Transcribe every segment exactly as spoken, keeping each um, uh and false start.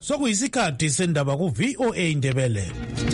Sokuyisikhathi sendaba ku V O A Indebele.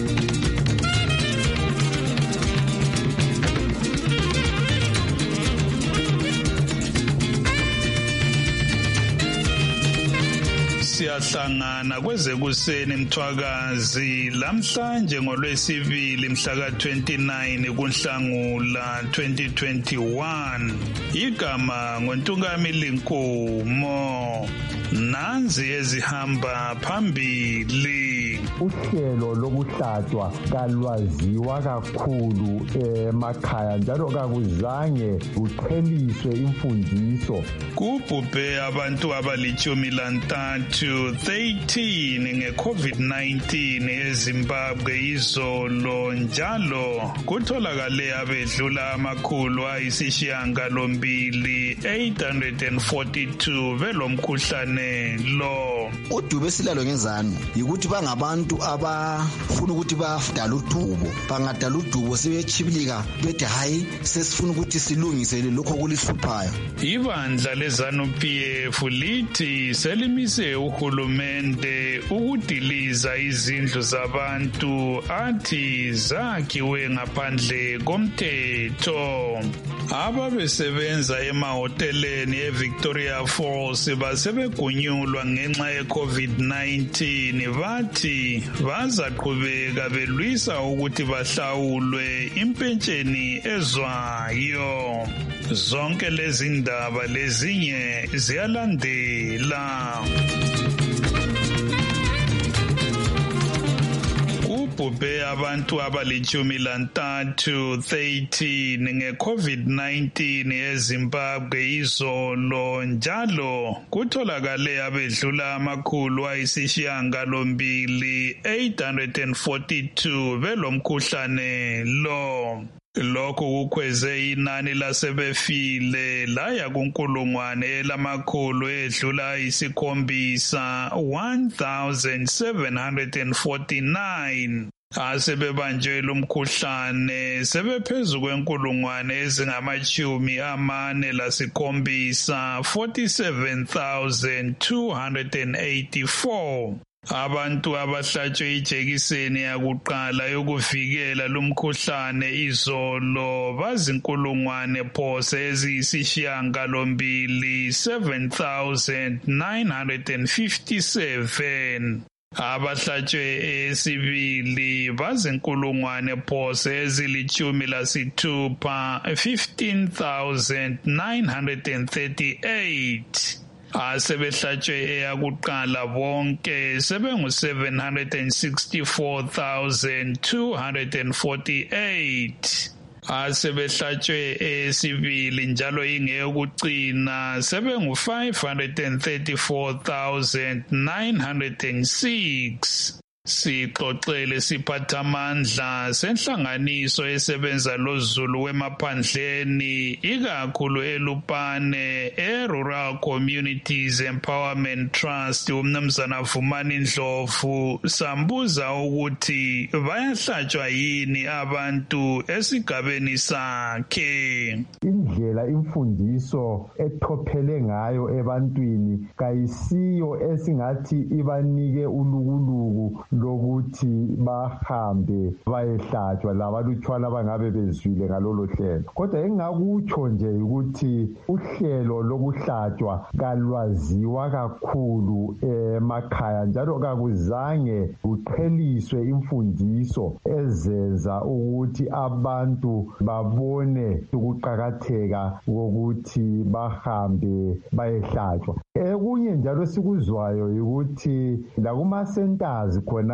Siyahlangana kwezekuseni Mthwakazi lamhlanje ngolwesibili mhla ka twenty-nine kuNhlangula twenty twenty-one. Igama ngoNtungamili Nkomo. Nanzi ezihamba phambili. Uhlelo lokuhlatshwa kalwaziwa kakhulu emakhaya njalo kakuzange kuqheliswe imfundiso. Kubhubhe abantu abalichumi lantathu thirteen nge-COVID nineteen eZimbabwe izolo njalo kutholakale abedlula amakhulu ayisishiyagalombili eight hundred forty-two velomkhuhlane lo. Udube silalo ngezanu yikuthi bangabantu abafuna ukuthi badala udubo, bangadala udubo sebechibilika bethi hayi sesifuna ukuthi silungisele lokho kulihluphayo. Ibandla leZanu-P F lithi selimise uhulumende ukudiliza izindlu zabantu athi zakhiwe ngaphandle komthetho. Ababesebenza emahoteleni eVictoria Falls basebegunyulwa ngenxa ye-COVID nineteen bathi bazaqhubeka belwisa ukuthi bahlawulwe impentsheni ezwayo. Zonke lezi ndaba lezinye ziyalandela. Kubhubhe abantu abalichumi lantathu thirteen nge-COVID nineteen eZimbabwe izolo njalo kutholakale abedlula amakhulu ayisishiyagalombili eight hundred forty-two velomkhuhlane lo. Lokhu kukhweze inani lasebefile laya kunkulungwane lamakhulu edlula isikhombisa one thousand seven hundred forty-nine. Asebebanjwe lumkhuhlane sebephezu kwenkulungwane ezingamachumi amane lasikhombisa forty-seven thousand two hundred eighty-four. Abantu abahlatshwe ijekiseni yakuqala yokuvikela lumkhuhlane izolo bazinkulungwane phose eziyisishiyagalombili seven thousand nine hundred fifty-seven. Abahlatshwe esibili bazinkulungwane phose ezilichumi lasithupha fifteen thousand nine hundred thirty-eight. Asebehlatshwe eyakuqala bonke sebengu seven hundred sixty-four thousand two hundred forty-eight. Asebehlatshwe esibili njalo ingeyokucina sebengu five hundred thirty-four thousand nine hundred six. Sixoxele siphathamandla senhlanganiso esebenza loZulu wemaphandleni ikakhulu eLupane eRural Communities Empowerment Trust umnumzana Vumani Ndlovu sambuza ukuthi bayahlatshwa yini abantu esigabeni sakhe. Indlela imfundiso ethophele ngayo ebantwini kayisiyo esingathi ibanike ulukuluku lokuthi bahambe bayehlatshwa labalutshwana abangabe bezwile ngalolo hlelo. Kodwa engakutsho nje ukuthi uhlelo lokuhlatshwa kalwaziwa kakhulu emakhaya njalo kakuzange kuqheliswe imfundiso ezenza ukuthi abantu babone ukuqakatheka kokuthi bahambe bayehlatshwa. Ekunye njalo sikuzwayo ukuthi lakuma centers khonapho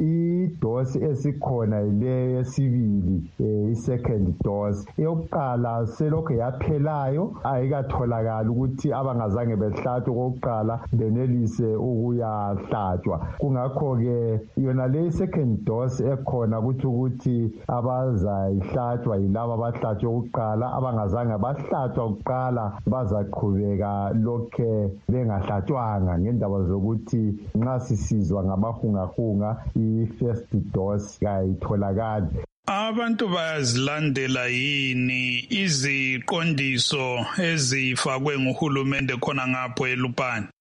idosi esikhona ile yesibili i-second dose eyokuqala selokhu yaphelayo ayikatholakala ukuthi abangazange behlatshwe kokuqala benelise ukuyahlatshwa. Kungakho-ke yona le second dose ekhona ukuthi ukuthi abazayihlatshwa yilabo abahlatshwe kokuqala abangazange bahlatshwa kokuqala bazaqhubeka lokhe bengahlatshwanga ngendaba zokuthi nxa sisizwa ngamahungahunga i-first dose kayitholakali. Abantu bayazilandela yini iziqondiso ezifakwe nguhulumende khona ngapho eLupane?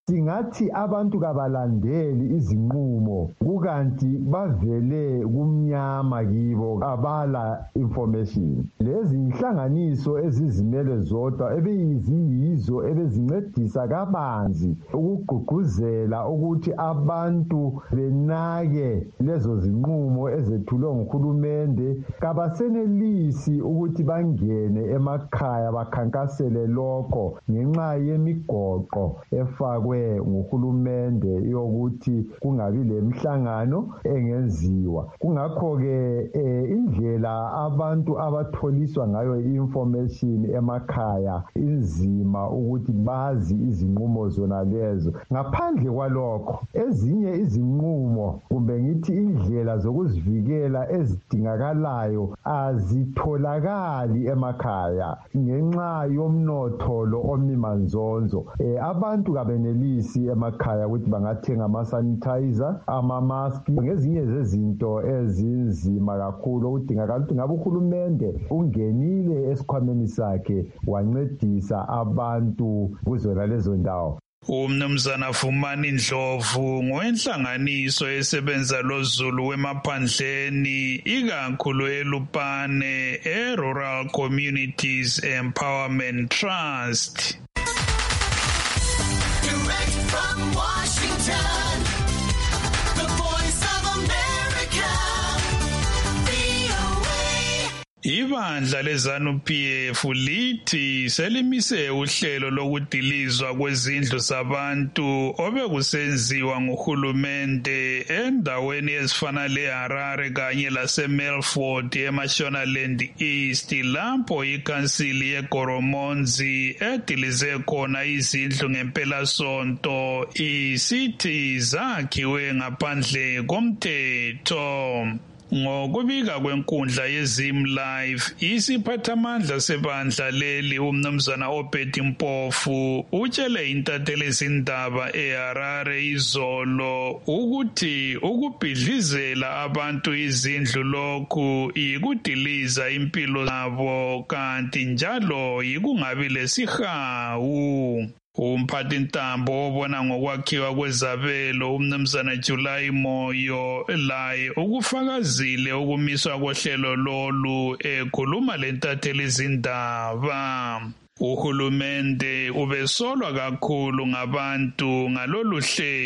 singathi abantu kabalandeli izinqumo kukanti bavele kumnyama kibo abala information. Lezi inhlanganiso ezizimele zodwa ebeyiziyizo ebezincedisa kabanzi ukugqugquzela ukuthi abantu benake lezo zinqumo ezethulwe nguhulumende, kabasenelisi ukuthi bangene emakhaya bakhankasele lokho ngenxa yemigoqo efakwe nguhulumende yokuthi kungabi lemhlangano engenziwa. Kungakho-ke eh, indlela abantu abatholiswa ngayo information emakhaya inzima ukuthi bazi izinqumo zona lezo. Ngaphandle kwalokho, ezinye izinqumo kumbe ngithi indlela zokuzivikela ezidingakalayo azitholakali emakhaya ngenxa yomnotho lo omimanzonzo. Eh, abantu kabenelisi emakhaya ukuthi bangathenga ama-sanitizer, ama-mask, ngezinye zezinto ezinzima kakhulu okudingakala ukuthi ngabe uhulumende ungenile esikhwameni sakhe wancedisa abantu kuzona lezo ndawo. Umnumzana Vumani Ndlovu ngowenhlanganiso esebenza loZulu wemaphandleni ikakhulu eLupane e-Rural Communities Empowerment Trust. Direct from Washington, the Voice of America, V O A. Ibandla leZANU-P F lithi selimise uhlelo lokudilizwa kwezindlu zabantu obekusenziwa nguhulumende endaweni ezifana leHarare kanye laseMelfort eMashonaland East lapho ikhansili yeGoromonzi edilize khona izindlu ngempelasonto isithi zakhiwe ngaphandle komthetho. Ngokubika kwenkundla yeZim Live, isiphathamandla sebandla leli umnumzana Obedi Mpofu utshele intatheli ezindaba eHarare izolo ukuthi ukubhidlizela abantu izindlu lokhu ikudiliza impilo zabo kanti njalo yikungabi lesihawu. Umphathintambo obona ngokwakhiwa kwezabelo umnumzana July Moyo laye ukufakazile ukumiswa kohlelo lolu ekhuluma lentatheli izindaba. Uhulumende ubesolwa kakhulu ngabantu ngalolu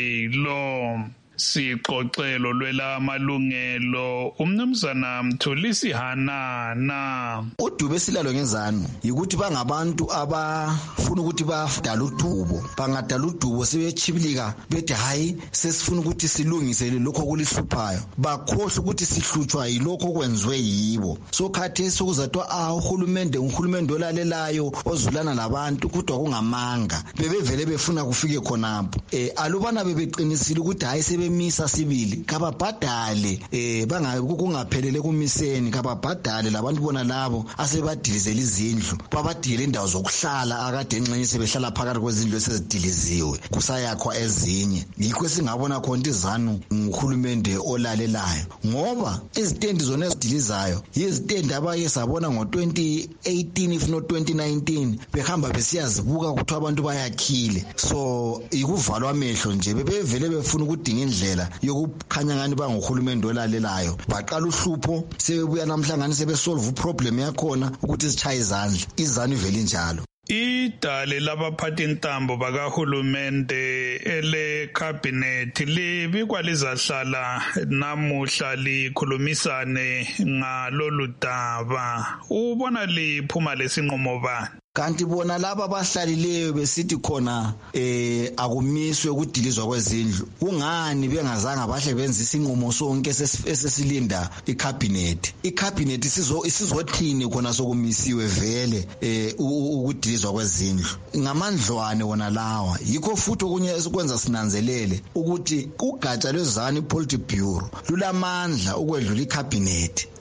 hlelo. Sixoxelo lwela amalungelo umnumzana Mthulisi Hanana. Udube silalo ngezanu yikuthi bangabantu abafuna ukuthi badala udubo, bangadala udubo sebechibilika bethi hayi sesifuna ukuthi silungise lokho kulihluphayo, bakhohle ukuthi sihlutshwa yilokho kwenziwe yibo. So khathesi sokuzathiwa ah uhulumende uhulumende olalelayo ozulana labantu kodwa kungamanga bebevele befuna kufike khonapho. Eh alubana bebeqinisile ukuthi hayi sebe misa sibili kababhadale eh bangakungaphelele kumiseni kababhadale labantu bona labo asebadilizela izindlu babadile indawo zokuhlala akade enxenye sebehlala phakathi kwezindlu esezidiliziwe kusayakho ezinye. Yikho singabona khona izanu nguhulumende olalelayo ngoba izitendi zona ezidilizayo yizitendi abaye sabona ngo twenty eighteen if not twenty nineteen behamba besiyazibuka ukuthi abantu bayakhile. So ikuvalwa amehlo nje bebevele befuna ukudinga indlela yokukhanya ngani banguhulumende olalelayo baqala uhlupho sebebuya namhlanje sebesolve uproblem yakhona ukuthi sichaye izandla izanu ivele njalo. Idale labaphathintambo bakahulumende ele cabinet libikwa lizahlala namuhla likhulumisane ngalolu daba. Ubona liphuma lesinqumo bani? Kanti bona laba abahlalileyo besithi khona eh akumiswe ukudilizwa kwezindlu kungani bengazange bahle benza isinqumo sonke esesilinda icabinet. Icabinet isizo isizothini khona sokumisiwe vele eh ukudilizwa kwezindlu ngamandlwane wona lawa. Yikho futhi okunye esikwenza sinanzelele ukuthi ugatsha lwezanu iPolity Bureau lulamandla ukwedlula icabinet.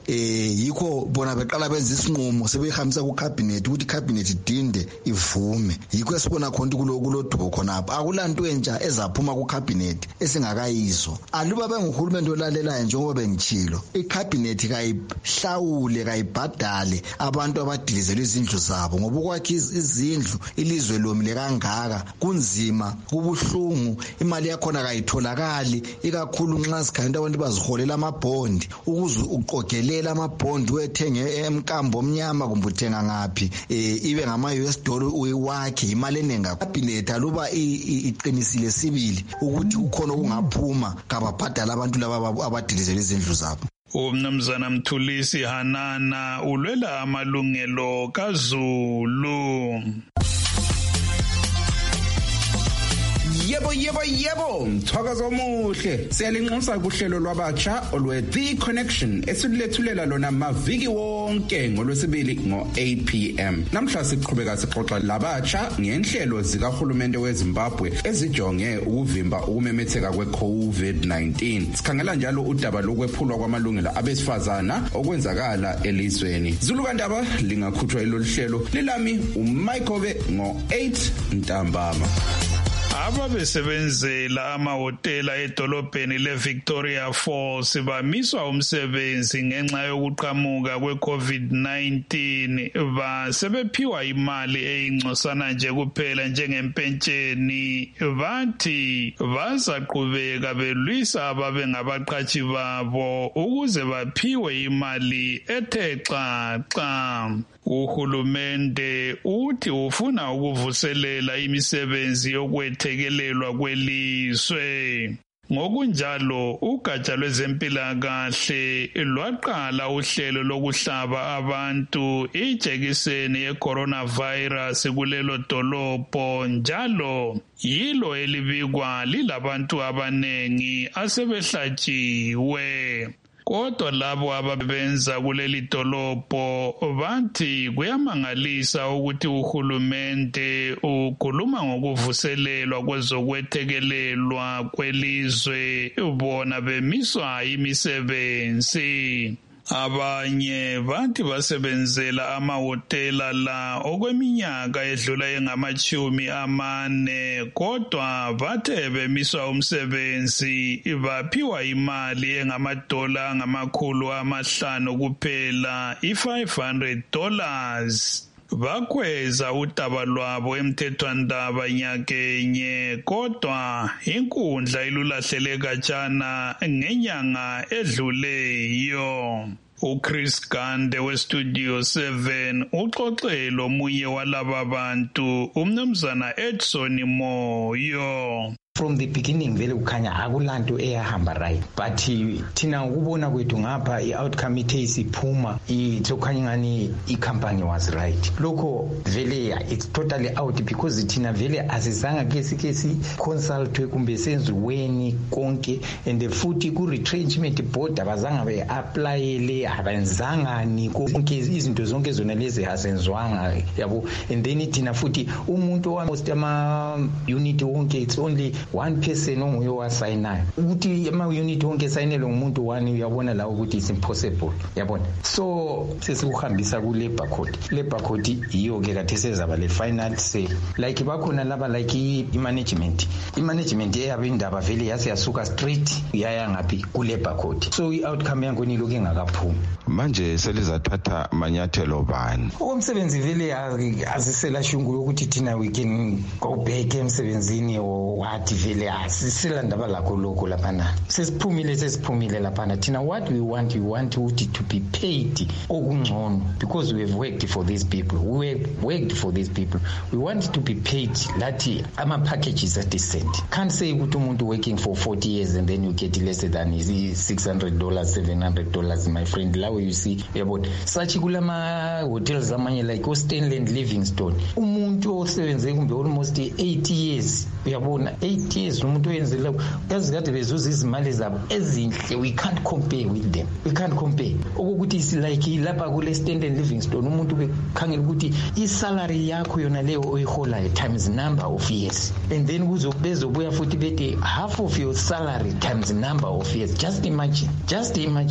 eh yikho bona beqala benza isinqumo sebehambisa ku cabinet ukuthi cabinet idinde ivume. Yikho esibona khona kulo kulodubo khona apha akulanto entsha ezaphuma ku cabinet esingakayizo. Aluba benguhulumende olalelayo njengoba bengichilo icabinet kayihlawule kayibhadale abantu abadilizela izindlu zabo ngoba ukwakhe izindlu ilizwe lomile kangaka kunzima kubuhlungu imali yakhona kayitholakali ikakhulu nxa sikhanda abantu baziholela amabhondi ukuze uqogelela amabhondi wethenge emkambo omnyama kumbe uthenga ngapi eh ibe ngama U S dollar uyiwakhe imali enenga cabinet aluba iqinisile sibili ukuthi ukhona okungaphuma kababhadala abantu laba abadilizela izindlu zabo. Umnumzana Mthulisi Hanana ulwela amalungelo kaZulu. Yebo yebo yebo mthakazo omuhle siyalinxusa kuhlelo lwabatsha olwe The Connection esilethulela lona maviki wonke ngolwesibili ngo eight p m namhla siqhubeka sixoxa labatsha ngenhlelo zikahulumende weZimbabwe ezijonge ukuvimba ukumemetheka kweCovid nineteen. Sikhangela njalo udaba lokwephulwa kwamalungelo abesifazana okwenzakala elizweni. Zulu Kandaba lingakhutshwa ilolu hlelo lilami uMichael ngo eight ntambama. Ababesebenzela amahotela edolobheni leVictoria Falls bamiswa umsebenzi ngenxa yokuqhamuka kweCovid nineteen basebephiwa imali eyingcosana nje kuphela njengempentsheni bathi bazaqhubeka belwisa ababengabaqhashi babo ukuze baphiwe imali ethe xaxa. Uhulumende uthi ufuna ukuvuselela imisebenzi yokwethekelelwa kwelizwe. Ngokunjalo ugatsha lwezempilakahle lwaqala uhlelo lokuhlaba abantu ijekiseni ye-coronavirus kulelo dolobho njalo yilo elibikwa lilabantu abanengi asebehlatshiwe. Kodwa labo ababenza kuleli dolobho bathi kuyamangalisa ukuthi uhulumende ukhuluma ngokuvuselelwa kwezokwethekelelwa kwelizwe bona bemiswa imisebenzi. Abanye bathi basebenzela amahotela la okweminyaka edlula engamachumi amane kodwa bathe bemiswa umsebenzi baphiwa imali engamadola ngamakhulu amahlanu kuphela i-five hundred dollars. Bakweza udaba lwabo emthethwandaba nyakenye kodwa inkundla ilulahlele kajana ngenyanga edluleyo. uChris Gande weStudio seven uxoxele omunye walaba bantu umnumzana Edson Moyo. From the beginning vele kukhanya akulanto eyahamba right but thina ukubona kwethu ngapha i-outcome ithe isiphuma ithokhanya ngani i-company was right. Lokho vele it's totally out because thina vele asizanga ke sike si consultwe kumbe senziweni konke and futhi ku retrenchment board abazanga be applyele abenzanga ni konke izinto zonke zona lezi hasenzwanga yabo and then thina futhi umuntu wa most ama unit wonke it's only one person onguye wasayinayo ukuthi ama unit wonke sayinele ngumuntu one uyabona la ukuthi it's impossible yabona so sesikuhambisa ku labor code labor code iyo ke kade sezaba le final say like bakhona laba like i management i management eyabindaba vele yase yasuka straight yaya ngapi ku labor code so i outcome yankoni lokho engakaphumi manje selizathatha manyathelo bani umsebenzi vele azisela shungu yokuthi thina we can go back emsebenzini or what vele asisela ndaba lakho lokho laphana sesiphumile sesiphumile laphana thina what we want we want to be paid okungcono because we have worked for these people we have worked for these people we want to be paid lathi ama packages are decent can't say ukuthi umuntu working for forty years and then you get less than six hundred dollars seven hundred dollars my friend lawo you see about such kulama hotels amanye like Stanley and Livingstone umuntu osebenze kumbe almost eighty years uyabona eight years umuntu oyenzela yazikade bezuza izimali zabo ezinhle we can't compare with them we can't compare ukuthi is like lapha kule Stanley and Livingstone umuntu bekhangela ukuthi isalary yakho yona leyo oyihola times number of years and then kuzobezobuya futhi bethe half of your salary times number of years just imagine just imagine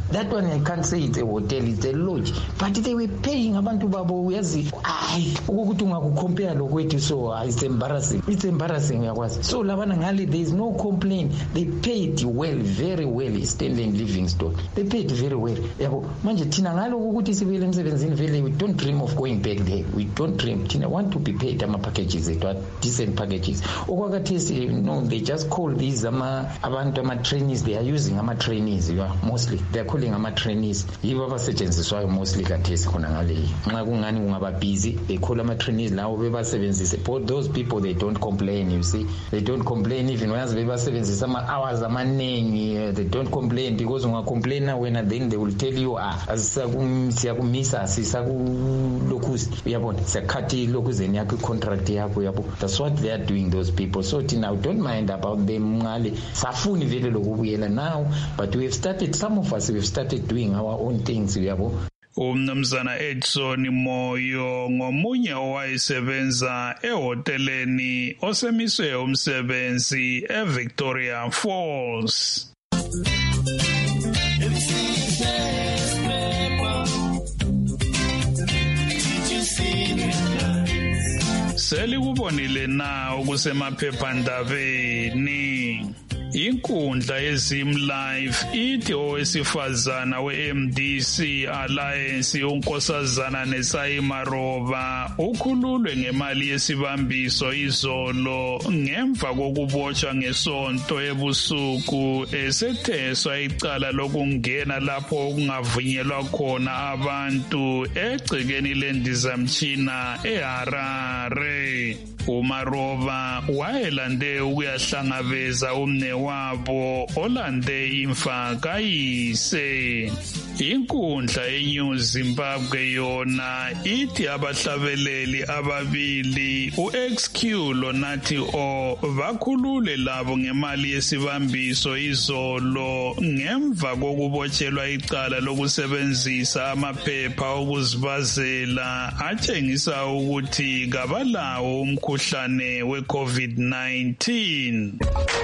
That one I can't say it's a hotel, it's a lodge, but they were paying abantu babo uyazi hayi ukuthi ungakucompare lokwethu, so uh, it's embarrassing it's embarrassing yakwazi. So labana ngale there is no complaint, they paid well, very well. Stanley and Livingstone, they paid very well yabo. Manje thina ngalo ukuthi sibuyele emsebenzini vele, we don't dream of going back there, we don't dream. Thina want to be paid ama packages ethu, decent packages. Okwakathesi, you know, they just call these ama abantu ama trainees, they are using ama trainees, you are mostly they are calling ama trainees, yibo abasetshenziswayo mostly kathesi khona ngale. Nxa kungani kungaba busy, they call ama trainees lawo bebasebenzise. But those people, they don't complain, you see, they don't complain even when bebasebenzisa ama hours amaningi, they don't complain, because unga complain na when then they will tell you ah siyakumisa sisakulokhuzi uyabona siyakhathi lokuzeni yakho contract yakho yabo. That's what they are doing, those people. So now don't mind about them ngale safuni vele lokubuyela now, but we have started, some of us we have started doing our own things yabo. Umnumzana Edson Moyo ngomunye owayesebenza ehoteleni osemiswe umsebenzi eVictoria Falls. Selikubonile na ukusemaphephandabeni. Inkundla yeZim Live ithi owesifazana we-M D C Alliance unkosazana Nesayi Maroba ukhululwe ngemali yesibambiso izolo ngemva kokubotshwa ngesonto ebusuku esetheswa icala lokungena lapho okungavunyelwa khona abantu egcekeni lendizamtshina eHarare. uMaroba wayelande ukuyahlangabeza umne wabo olande imfa kayise. Inkundla eNew Zimbabwe yona ithi abahlabeleli ababili uX Q loNathi O bakhulule labo ngemali yesibambiso izolo ngemva kokubotshelwa icala lokusebenzisa amaphepha okuzibazela atshengisa ukuthi kabalawo umkhuhlane we-COVID nineteen.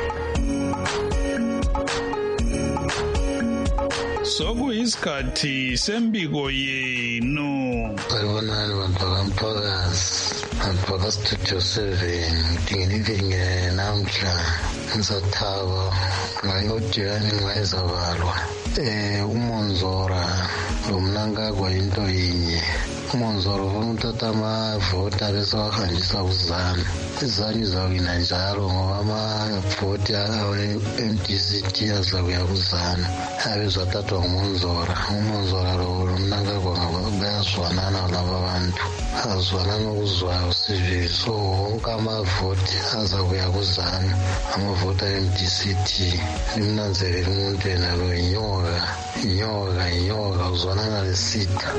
Sokuyisikhathi sembiko yenu. Ayibonani bantu bakamphakazi, bantu bakastudio seven, ndinginivile namhla ngisathaba ngayodiyani ngayezabalwa. Eh uMonzora lomnankagwa into yinye. uMonzora ufuna uthatha amavoti abesewahanjisa kuzanu. Izanu izawina njalo ngoba amavoti awe-M D C T azakuya kuzanu abezwathathwa nguMonzora. uMonzora lo lomnankagwa bayazwanana laba bantu, azwanana okuzwayo sivile. So wonke amavoti azakuya kuzanu, amavoti a-M D C T. Nimnanzelele umuntu yena lo inyoka inyoka inyoka uzwanana lesitha.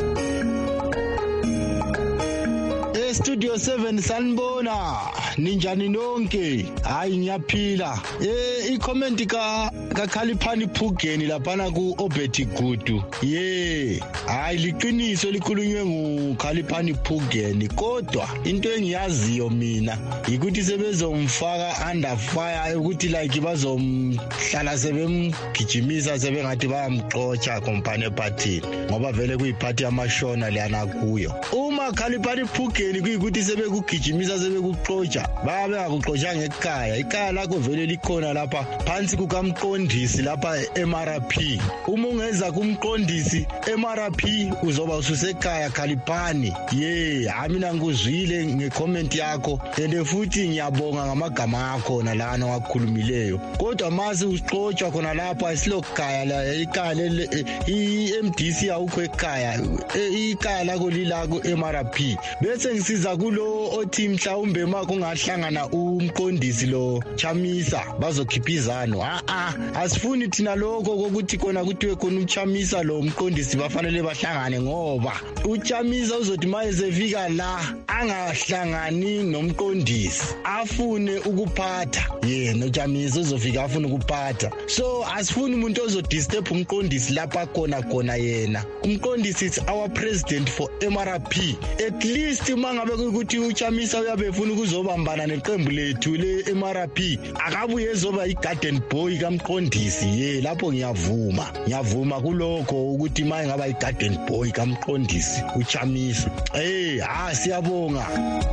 Studio seven sanibona ninjani nonke. Hayi ngiyaphila. Eh icomment ka kaKhaliphani Phugeni lapha ku Obeti Gudu. Yeah, hayi liqiniso likhulunywe nguKhaliphani Phugeni, kodwa into engiyaziyo mina ukuthi sebezomfaka under fire ukuthi like bazomhlala sebemgijimisa sebengathi bayamxotsha company party ngoba vele kuyiphathi yamashona leyana kuyo. Uma Khaliphani Phugeni kuyikuthi sebekugijimisa sebekuxotsha babe ngakuxotsha ngekhaya, ikhaya lakho vele likhona lapha phansi kukamqondisi lapha e-M R P. Uma ungeza kumqondisi e-M R P uzoba ususekhaya Khaliphani. Yeah, mina ngikuzwile ngecomment yakho and futhi ngiyabonga ngamagama akho nalana wakhulumileyo, kodwa mase uxotsha khona lapha isilokhaya la ikhaya i-M D C awukho ekhaya, ikhaya lakho lilako e-M R P. Bese ngisiza kulo othi mhlawumbe makho ngahlangana umqondisi lo Chamisa bazokhiphizana. Ah ah asifuni thina lokho kokuthi kona kuthiwe khona uChamisa lo umqondisi bafanele bahlangane, ngoba uChamisa uzothi mayezefika la angahlangani nomqondisi afune ukuphatha yena. uChamisa uzofika afune ukuphatha, so asifuni umuntu ozodisturb umqondisi lapha khona khona yena. Umqondisi is our president for M R P. At least manga mangabe ukuthi uChamisa uyabe efuna ukuzobambana neqembu lethu le-M R P akabuye ezoba i-garden boy kaMqondisi ye lapho ngiyavuma ngiyavuma kulokho ukuthi maye ngaba i-garden boy kaMqondisi uChamisa eh ha siyabonga.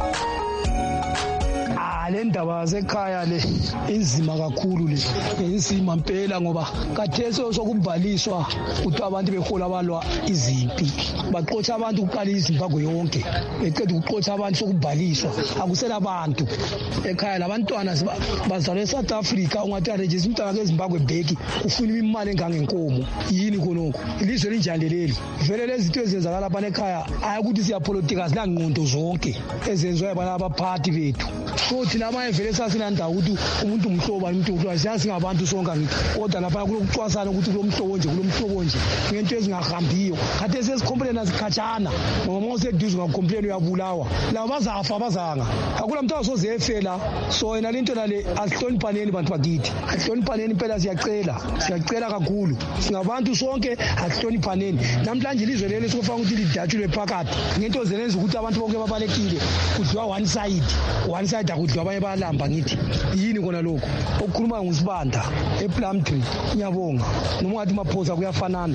Le ndaba zekhaya le inzima kakhulu le inzima impela ngoba katheso sokubhaliswa ukuthi abantu behola balwa izimpi baxotsha abantu uqala iZimbabwe yonke eqeda ukuxotsha abantu sokubhaliswa akusela abantu ekhaya labantwana bazalwe eSouth Africa ungathi arejisa umntwana keZimbabwe bheki ufuna imali engangenkomo yini khonoko ilizwe linjani leli vele lezi zinto ezenzakala lapha ekhaya ayakuthi siyapolitika zilangqondo zonke ezenziwa abaphathi bethu so thina manje vele sasinanda ukuthi umuntu umhlobo umuntu umuntu asiyazi ngabantu sonke ngithi kodwa lapha kulokucwasana ukuthi kulomhlobo nje kulomhlobo nje ngento ezingahambiyo kade sesikomplena sikhatshana ngoba mose duze ngacomplain uyabulawa laba bazafa bazanga akula mntwana sozefela so yena lento nale asihloniphaneni bantu bakithi asihloniphaneni impela siyacela siyacela kakhulu singabantu sonke asihloniphaneni namhlanje ilizwe leli sokufaka ukuthi lidatshulwe phakathi ngento zelenza ukuthi abantu bonke babalekile kudliwa one side one side akudliwa abanye balamba ngithi yini kona lokho okukhuluma ngusibanda ePlumtree ngiyabonga noma ngathi maphosa kuyafanana.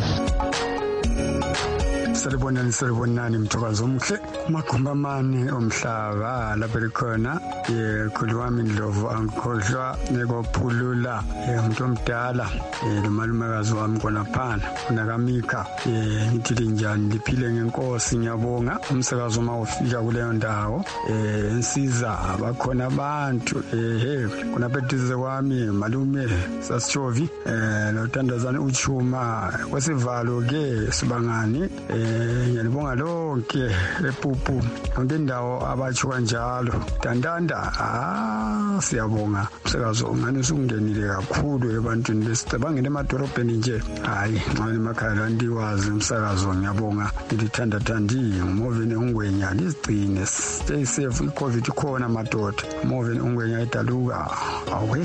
Salibonani salibonani mthokazi omhle magumbamani omhlaba lapha likhona yekhulu wami Ndlovu angikhohlwa nekophulula umuntu omdala lomalumekazi wami khona phana unakamika ngithi njani liphile ngenkosi ngiyabonga umsakazo mawufika kuleyo ndawo ensiza abakhona abantu ehe kuna petize kwami malume Sasichovi nothandazana uChuma kwesivalo ke sibangani ngiyabonga lonke ePupu yonke indawo abatsho kanjalo dandanda ah siyabonga umsakazo ngani usungenile kakhulu ebantwini besicabangela emadolobheni nje hayi nxa emakhaya ndiwazi umsakazo ngiyabonga ngithanda thandi Moveni Ungwenya lizigcine stay safe iCovid ikhona madoda Moveni Ungwenya idaluka awe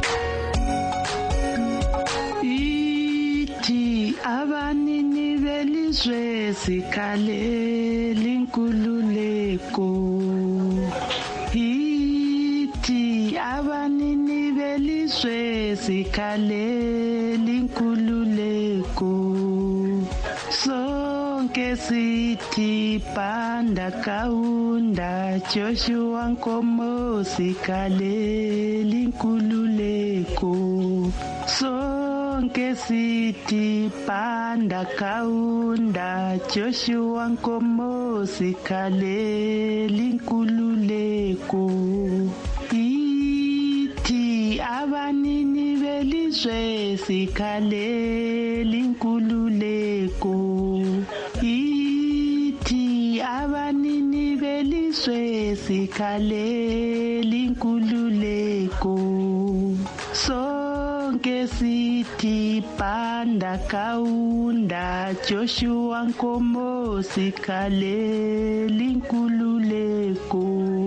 ithi abanini belizwe sikhalela inkululeko ithi abanini belizwe sikhalela inkululeko sonke sithi Banda Kaunda Joshua Nkomo sikhalela inkululeko sonke sithi Banda Kaunda Joshua Nkomo sikhalela inkululeko ithi abanini belizwe sikhalela inkululeko ithi abanini belizwe sikhalela inkululeko sonke sithi Banda Kaunda Joshua Nkomo sikhalela inkululeko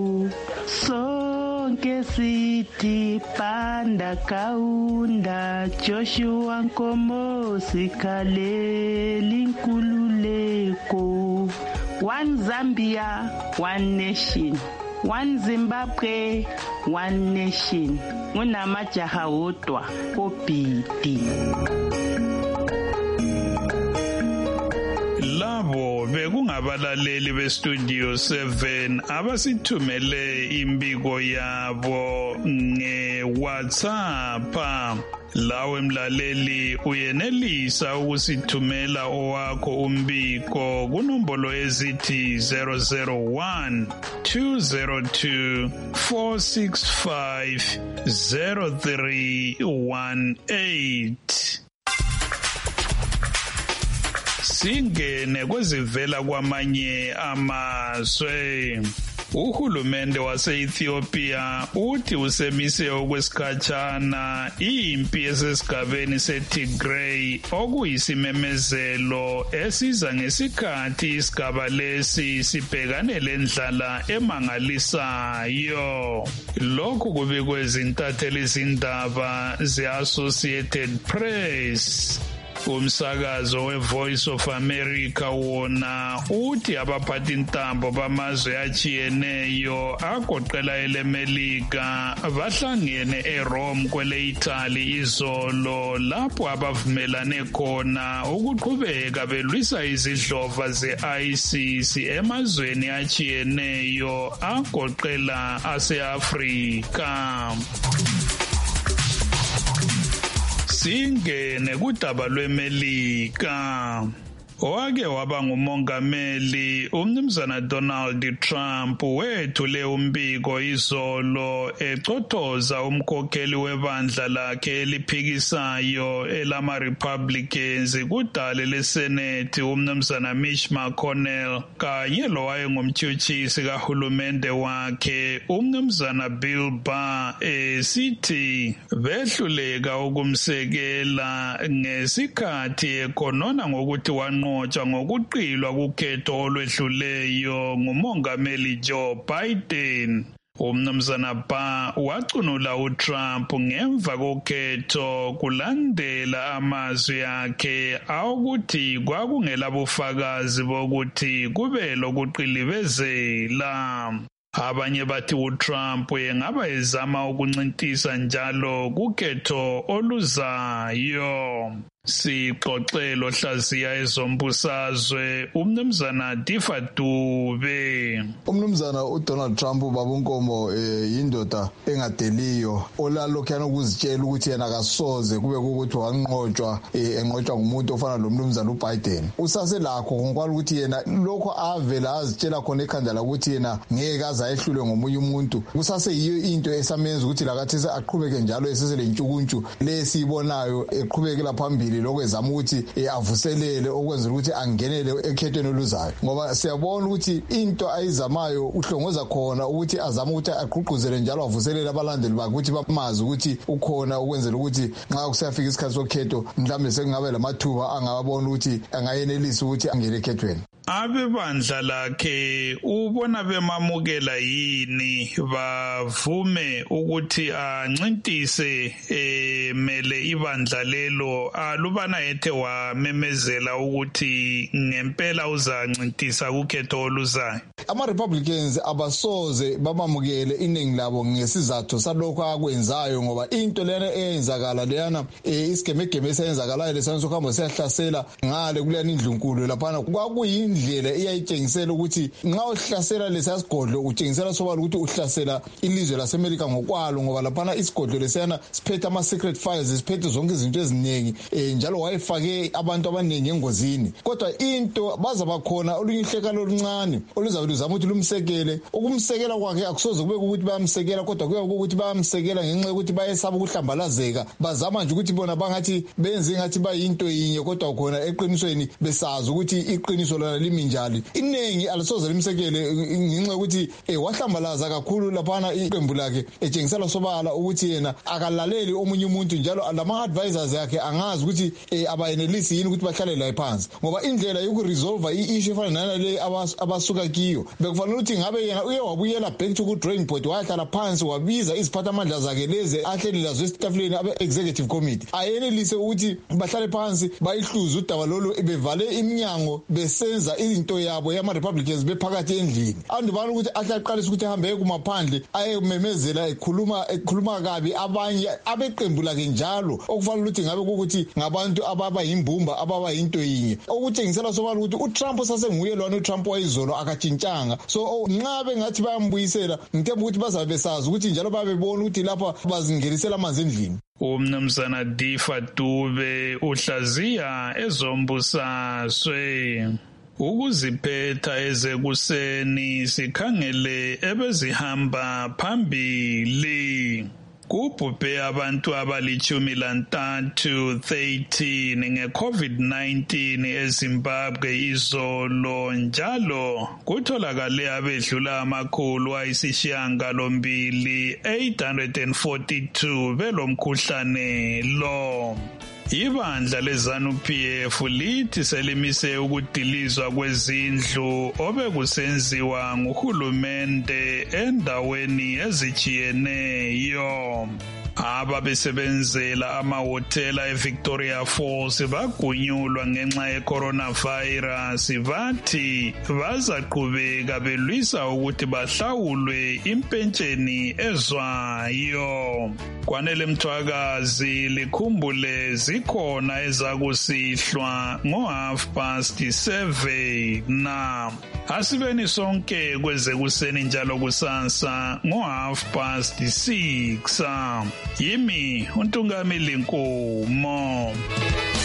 sonke sithi Banda Kaunda Joshua Nkomo sikhalela inkululeko. One Zambia, one nation. One Zimbabwe, one nation. Unamajaha wodwa obhidi. Labo bekungabalaleli bestudio seven abasithumele imbiko yabo nge-WhatsApp. Lawe mlaleli uyenelisa ukusithumela owakho umbiko kunombolo ezithi zero zero one two zero two four six five zero three one eight. Singene kwezivela kwamanye amazwe. Uhulumende wase-Ethiopia uthi usemise okwesikhatshana impi esesigabeni seTigray okuyisimemezelo esiza ngesikhathi isigaba lesi sibhekane lendlala emangalisayo. Lokhu kubikwe izintatheli zindaba ze-Associated Press. Umsakazo weVoice of America wona uthi abaphathi intambo bamazwe ajiyeneyo agoqela elemelika bahlangene eRome kwele Italy izolo lapho abavumelane khona ukuqhubeka belwisa izidlova ze-I C C emazweni ajiyeneyo agoqela ase-Afrika. Singene kudaba lweMelika. Owake waba ngumongameli umnumzana Donald Trump wethule umbiko izolo ecothoza umkhokheli webandla lakhe eliphikisayo elama Republicans kudale leSenate umnumzana Mitch McConnell kanye lowayengumtshutshisi kahulumende wakhe umnumzana Bill Barr esithi behluleka ukumsekela ngesikhathi ekhonona ngokuthi wanqoba ngokuqilwa kukhetho olwedluleyo ngumongameli Joe Biden. Umnumzana Barr wacunula uTrump ngemva kokhetho kulandela amazwi akhe awukuthi kwakungela bufakazi bokuthi kube lokuqilibezela. Abanye bathi uTrump engaba ezama ukuncintisa njalo kukhetho oluzayo. Sixoxelo hlaziya ezombusazwe umnumzana Difa Dube. Umnumzana uDonald Trump babunkomo yindoda engadeliyo olalokhana ukuzitshela ukuthi yena akasoze kube ukuthi wanqotshwa enqotshwa ngumuntu ofana lomnumzana uBiden. Usaselakho ngokwalo ukuthi yena lokho avela azitshela khona ekhanda la ukuthi yena ngeke azayehlule ngomunye umuntu. Kusase yiyo into esamenza ukuthi lakathi aqhubeke njalo esesele intshukuntshu lesibonayo eqhubekela phambili lokwezama ukuthi avuselele okwenza ukuthi angenele ekhethweni oluzayo ngoba siyabona ukuthi into ayizamayo uhlongoza khona ukuthi azama ukuthi aqhuquzele njalo avuselele abalandeli bakhe ukuthi bamazi ukuthi ukhona ukwenzela ukuthi nxa kusiyafika isikhathi sokhetho mhlambe sekungabe lamathuba angababona ukuthi angayenelisa ukuthi angene ekhethweni. Abebandla lakhe ubona bemamukela yini bavume ukuthi ancintise emele ibandla lelo alubana ethe wamemezela ukuthi ngempela uzancintisa kukhetho oluzayo. Ama Republicans abasoze bamamukele iningi labo ngesizathu salokho akwenzayo ngoba into lena eyenzakala leyana isikemegeme esenzakalayo lesana sokuhamba siyahlasela ngale kuleni indlunkulu laphana kwakuyi indlela iyayitshengisela ukuthi nxa uhlasela lesasigodlo utshengisela sobala ukuthi uhlasela ilizwe laseMelika ngokwalo ngoba laphana isigodlo lesiyana siphethe ama secret files siphethe zonke izinto eziningi njalo wayefake abantu abaningi engozini kodwa into baza bakhona olunye ihlekalo oluncane oluzabe luzama ukuthi lumsekele ukumsekela kwakhe akusoze kube ukuthi bayamsekela kodwa kuya ukuthi bayamsekela ngenxa yokuthi bayesaba ukuhlambalazeka bazama nje ukuthi bona bangathi benze ngathi bayinto yinye kodwa khona eqinisweni besazi ukuthi iqiniso lona liminjali iningi alisoze limsekele ngenxa ukuthi wahlambalaza kakhulu laphana iqembu lakhe etshengisela sobala ukuthi yena akalaleli omunye umuntu njalo lama advisors yakhe angazi ukuthi abayenelisi yini ukuthi bahlale la phansi ngoba indlela yokuresolve i-issue efana nale abasuka kiyo bekufanele ukuthi ngabe yena uye wabuyela back to drawing board wahlala phansi wabiza iziphathamandla zakhe lezi ahleli lazo esitafuleni abe executive committee ayenelise ukuthi bahlale phansi bayihluze udaba lolu bevale iminyango besenza into yabo yama Republicans bephakathi endlini andibana ukuthi ahlaqalisa ukuthi ahambe kumaphandle ayememezela ekhuluma ekhuluma kabi abanye abeqembu lakhe njalo okufanele ukuthi ngabe ukuthi ngabantu ababa yimbumba ababa into yinye okutshengisela sobala ukuthi uTrump sasenguye lwana uTrump wayizolo akatshintshanga so nqabe ngathi bayambuyisela ngithemba ukuthi bazabe besazi ukuthi njalo babebona ukuthi lapha bazingelisela amanzi endlini. Umnumzana Difa Dube uhlaziya ezombusazwe. Ukuziphetha ezekuseni sikhangele ebezihamba phambili. Kubhubhe abantu abalichumi lantathu thirteen nge-COVID nineteen eZimbabwe izolo njalo kutholakale abedlula amakhulu ayisishiyagalombili eight hundred forty-two belomkhuhlane lo. Ibandla leZANU-P F lithi selimise ukudilizwa kwezindlu obekusenziwa nguhulumende endaweni ezijiyeneyo. ababesebenzela amahotela eVictoria Falls bagunyulwa ngenxa ye-coronavirus bathi bazaqhubeka belwisa ukuthi bahlawulwe impentsheni ezwayo. Kwanele Mthwakazi likhumbule zikhona ezakusihlwa ngo half past seven na asibeni sonke kweze kuseni njalo kusasa ngo half past six. Yimi uNtungamili Nkomo.